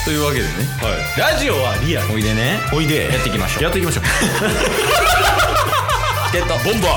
というわけでね、 ラジオはリアル。 おいでね、 おいで。 やっていきましょう。 やっていきましょう。 チケットボンバ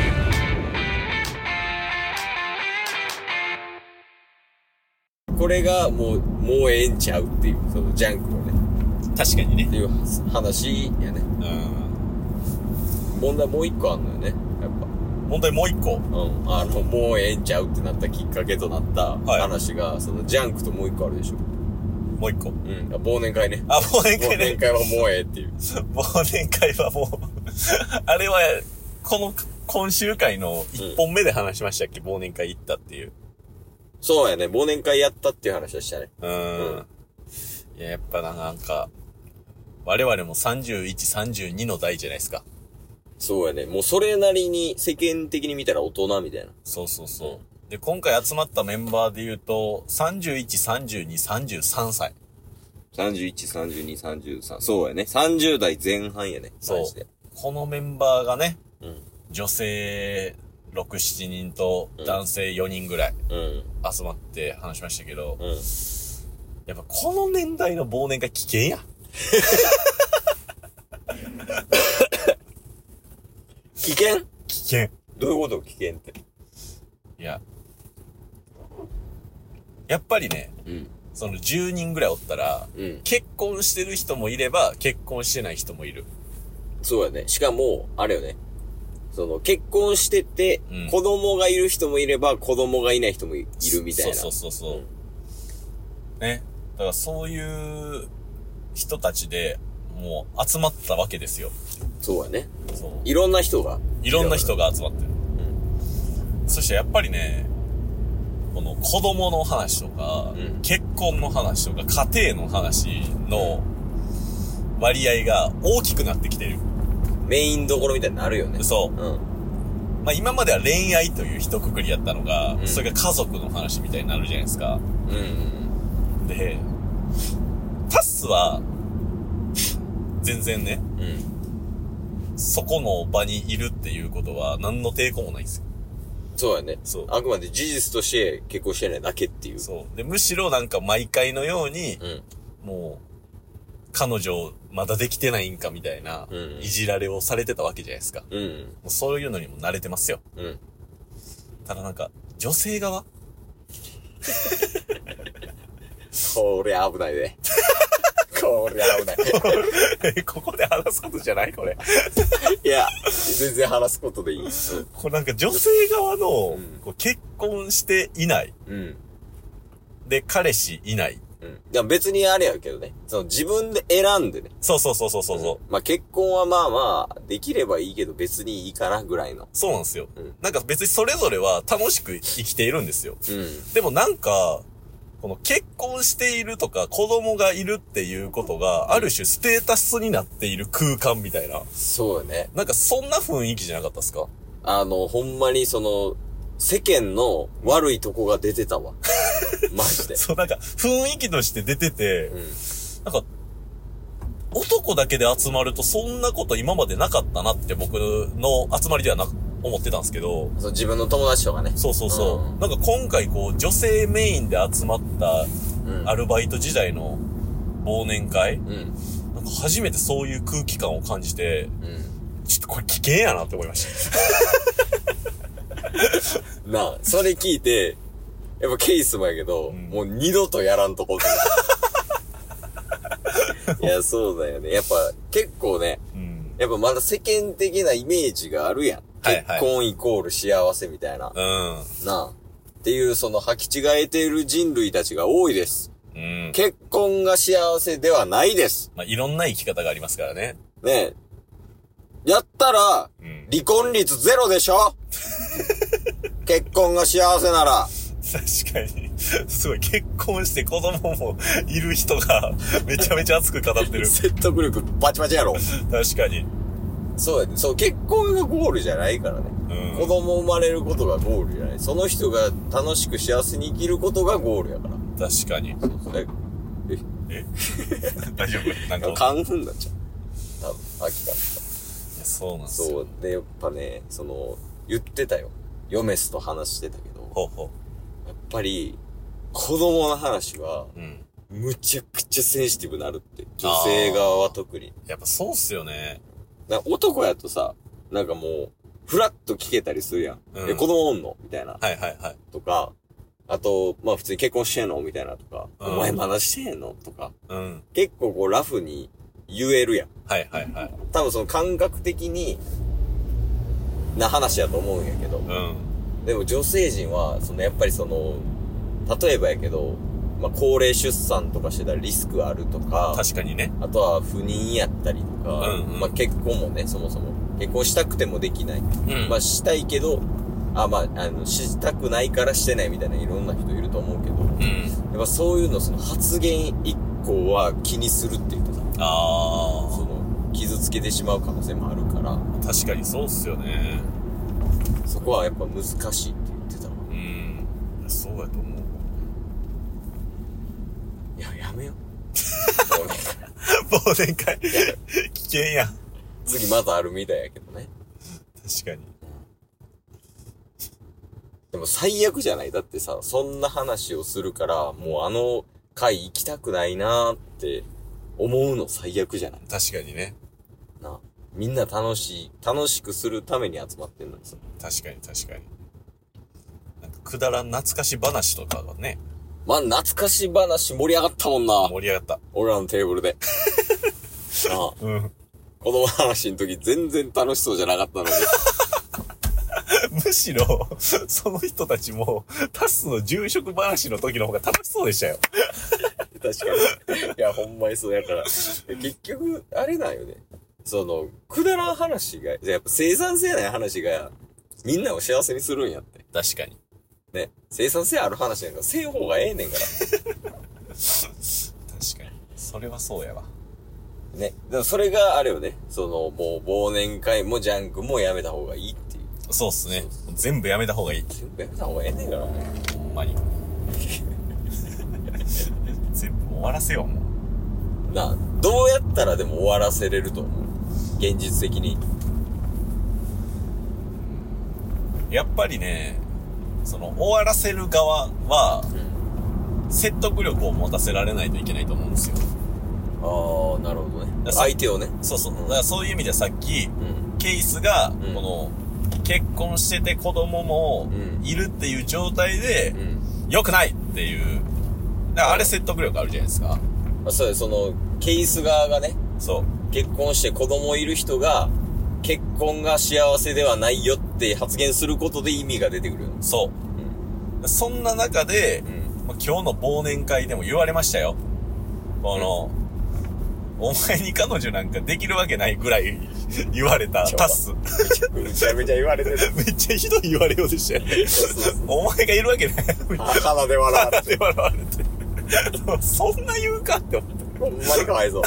これがもうええんちゃうっていう、そのジャンクのね、 確かにね。 っていう話やね。問題もう一個あんのよね、やっぱ。 問題もう一個。 もうええんちゃうってなったきっかけとなった話が、そのジャンクともう一個あるでしょ。 もう一個。 忘年会ね。 忘年会ね。 忘年会はもうええっていう。 忘年会はもうあれは、今週回の一本目で話しましたっけ、忘年会行ったっていう。 そうやね、忘年会やったっていう話をしたね。 いや、やっぱなんか、我々も31、32の代じゃないですか。 そうやね、もうそれなりに世間的に見たら大人みたいな。 そうそうそう。で、今回集まったメンバーで言うと、31、32、33歳。 31、32、33。そうやね。30代前半やね。 そう。このメンバーがね、女性6、7人と男性4人ぐらい集まって話しましたけど、やっぱこの年代の忘年会危険や。 危険？ 危険。 どういうこと危険って。 いや。やっぱりね、その10人ぐらいおったら、結婚してる人もいれば、結婚してない人もいる。 そうやね。しかも、あれよね。その、結婚してて、子供がいる人もいれば、子供がいない人もいるみたいな。 そう。ね。だからそういう人たちで、もう集まったわけですよ。 そうやね。 そう。 いろんな人が集まってる。そしてやっぱりね、この子供の話とか、結婚の話とか、家庭の話の割合が大きくなってきてる。 メインどころみたいになるよね。 そう。まあ今までは恋愛という一括りやったのが、それが家族の話みたいになるじゃないですか。で、タスは、全然ね、そこの場にいるっていうことは何の抵抗もないんですよ。 そうやね。 そう。 あくまで事実として結婚してないだけっていう。 そう。で、むしろなんか毎回のように、もう、彼女まだできてないんかみたいな、いじられをされてたわけじゃないですか。もうそういうのにも慣れてますよ。ただなんか、女性側これ危ないね。これ危ない。 ここで話すことじゃないこれ。 いや、全然話すことでいい。 これなんか女性側の、こう結婚していない。で、彼氏いない。 いや別にあれやけどね。その自分で選んでね。 そう。 まあ結婚はまあまあ、できればいいけど別にいいかなぐらいの。 そうなんですよ。なんか別にそれぞれは楽しく生きているんですよ。でもなんか、この結婚しているとか子供がいるっていうことがある種ステータスになっている空間みたいな。 そうよね。 なんかそんな雰囲気じゃなかったですか？ ほんまにその、世間の悪いとこが出てたわ。マジで。 そう、なんか雰囲気として出てて、なんか、男だけで集まるとそんなこと今までなかったなって僕の集まりでは思ってたんですけど。 そう、自分の友達とかね。 そう。なんか今回こう、女性メインで集まったアルバイト時代の忘年会、なんか初めてそういう空気感を感じて、ちょっとこれ危険やなって思いました。 なあ、それ聞いて、やっぱケースもやけど、もう二度とやらんとこって。いや、そうだよね。やっぱ結構ね、やっぱまだ世間的なイメージがあるやん。結婚イコール幸せみたいな。なあ。っていうその履き違えている人類たちが多いです。結婚が幸せではないです。 まあ、いろんな生き方がありますからね。 ねえ。やったら、離婚率ゼロでしょ結婚が幸せなら。 確かに。すごい、結婚して子供もいる人がめちゃめちゃ熱く語ってる。 説得力バチバチやろ。 確かに。 そうやね。そう、結婚がゴールじゃないからね。子供生まれることがゴールじゃない。その人が楽しく幸せに生きることがゴールやから。 確かに。え大丈夫？なんか。 カンフンになっちゃう。多分、秋から。 そうなんですよ。 そう。で、やっぱね、言ってたよ。ヨメスと話してたけど。やっぱり、子供の話は、 むちゃくちゃセンシティブになるって。女性側は特に。 やっぱそうっすよね。 男やとさ、なんかもう、フラッと聞けたりするやん。子供おんのみたいな。 はいはいはい。 とか、あと、まあ普通に結婚してんのみたいなとか、お前まだしてんのとか、結構こうラフに言えるやん。 はいはいはい。 多分その感覚的に、な話やと思うんやけど、でも女性陣は、やっぱり例えばやけど、まあ高齢出産とかしてたらリスクあるとか、 確かにね。 あとは不妊やったりとか、まあ結婚もね、そもそも。結婚したくてもできない。まあしたいけど、したくないからしてないみたいないろんな人いると思うけど、やっぱそういうの、発言一個は気にするって言ってた。傷つけてしまう可能性もあるから。 確かにそうっすよね。 そこはやっぱ難しいって言ってたわ。 そうやと思う。 いや、やめよ。 忘年会。危険やん。 次まだあるみたいやけどね。 確かに。 でも最悪じゃない？だってさ、そんな話をするから、もうあの会行きたくないなーって思うの最悪じゃない？ 確かにね。 みんな楽しくするために集まってんのにさ。 確かに確かに。なんかくだらん懐かし話とかがね。 まあ懐かし話盛り上がったもんな。 盛り上がった。 俺らのテーブルで。子供話の時全然楽しそうじゃなかったのに。 むしろ、その人たちも、タスの住職話の時の方が楽しそうでしたよ。 確かに。いや、ほんまにそうやから。結局、あれなんよね。くだらん話が、やっぱ生産性ない話が、みんなを幸せにするんやって。 確かに。 ね。生産性ある話なんか、せん方がええねんから。 確かに。それはそうやわ。 ね。でもそれがあれよね。もう忘年会もジャンクもやめた方がいいっていう。 そうっすね。全部やめた方がいい。 全部やめた方がええねんからね。 ほんまに。全部終わらせよう、もう。どうやったらでも終わらせれると思う？現実的に。 やっぱりね、終わらせる側は、説得力を持たせられないといけないと思うんですよ。 なるほどね。相手をね。 そうそう。だからそういう意味ではさっき、ケースが、結婚してて子供もいるっていう状態で、良くないっていう。だからあれ説得力あるじゃないですか。 そうです。ケース側がね。 そう。 結婚して子供いる人が、結婚が幸せではないよって発言することで意味が出てくるよ。 そう。そんな中で、今日の忘年会でも言われましたよ。お前に彼女なんかできるわけないぐらい言われたタス。 めちゃめちゃ言われてる。 めっちゃひどい言われようでしたよね。お前がいるわけない。 鼻で笑われて。 鼻で笑われて。そんな言うかって思って。 ほんまにかわいそう。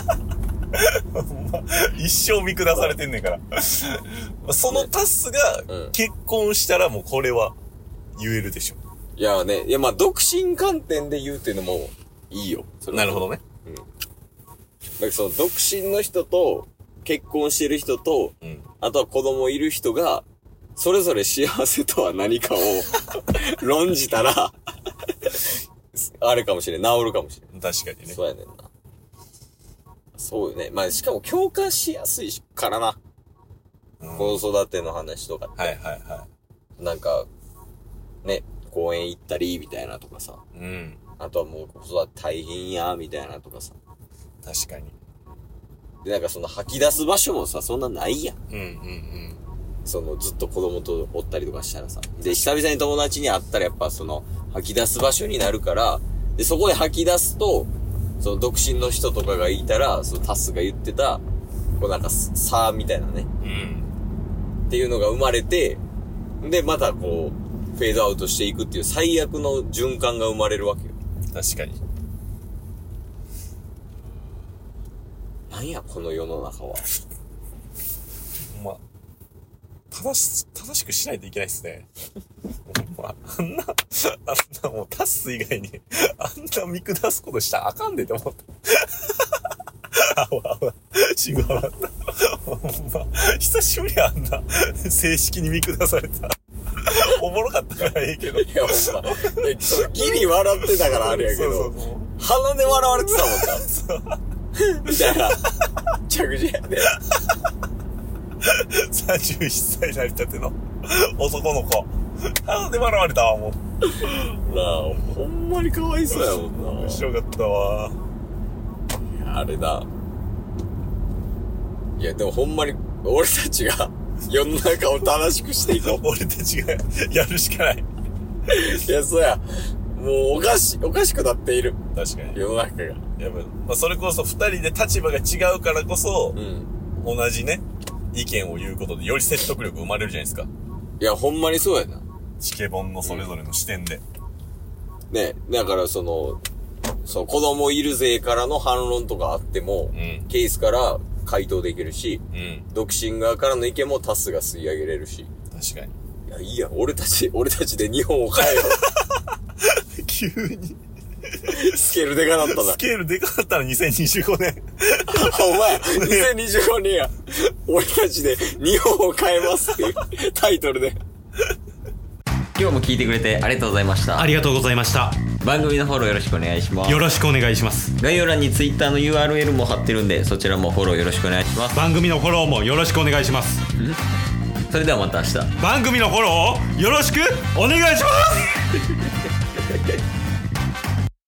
一生見下されてんねんから。そのタスが結婚したらもうこれは言えるでしょ。 いやね、まあ独身観点で言うっていうのもいいよ。 なるほどね。 だから独身の人と結婚してる人と、あとは子供いる人がそれぞれ幸せとは何かを論じたらあれかもしれん、治るかもしれん。 確かにね。 そうやねんな。そうよね。まあしかも共感しやすいからな。子育ての話とかって。 はいはいはい。 なんかね、公園行ったりみたいなとかさ。あとはもう子育て大変やみたいなとかさ。 確かに。 で、なんか吐き出す場所もさ、そんなないやん。ずっと子供とおったりとかしたらさ。で、久々に友達に会ったらやっぱ吐き出す場所になるから、で、そこで吐き出すと、独身の人とかがいたら、タスが言ってた、なんか、差みたいなね。っていうのが生まれて、で、またフェードアウトしていくっていう最悪の循環が生まれるわけよ。 確かに。 なんや、この世の中は。 正しくしないといけないっすね。あんなもうタス以外に、あんな見下すことしたらあかんでって思った。シグハマった。ほんま、久しぶりあんな、正式に見下された。おもろかったからいいけど。 いや、ほんま。ギリ笑ってたからあれやけど、 鼻で笑われてたもんな。みたいな。着地やで。 31歳なりたての男の子。鼻で笑われたわ、もう。 なあ、ほんまにかわいそうやもんな。 面白かったわ。 いや、あれな。いや、でもほんまに、俺たちが世の中を正しくしていこう。 俺たちがやるしかない。 いや、そうや。もうおかしくなっている。 確かに。 世の中が。 やっぱ、それこそ二人で立場が違うからこそ、同じね、意見を言うことでより説得力生まれるじゃないですか。 いや、ほんまにそうやな。 チケボンのそれぞれの視点で。 ね、だから子供いる勢からの反論とかあっても、ケースから回答できるし、独身側からの意見もタスが吸い上げれるし。 確かに。 いや、いいやん。俺たちで日本を変えよう。急に。 スケールでかなったな。 スケールでかかったの2025年。 お前、2025年や。俺たちで日本を変えますっていうタイトルで。 今日も聞いてくれてありがとうございました。 ありがとうございました。 番組のフォローよろしくお願いします。 よろしくお願いします。 概要欄に Twitter の URL も貼ってるんで、そちらもフォローよろしくお願いします。 番組のフォローもよろしくお願いします。 それではまた明日。 番組のフォローをよろしくお願いします